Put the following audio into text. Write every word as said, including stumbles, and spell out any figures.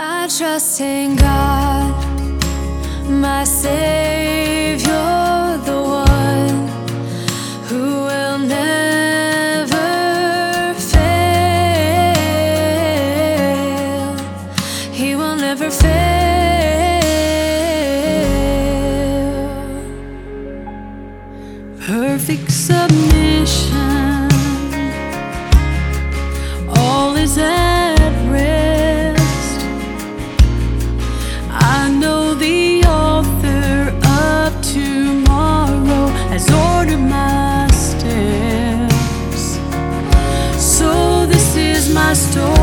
I trust in God, my Savior, the one who will never fail. He will never fail. Perfect submission, all is at rest. I know the author of tomorrow has ordered my steps. So this is my story.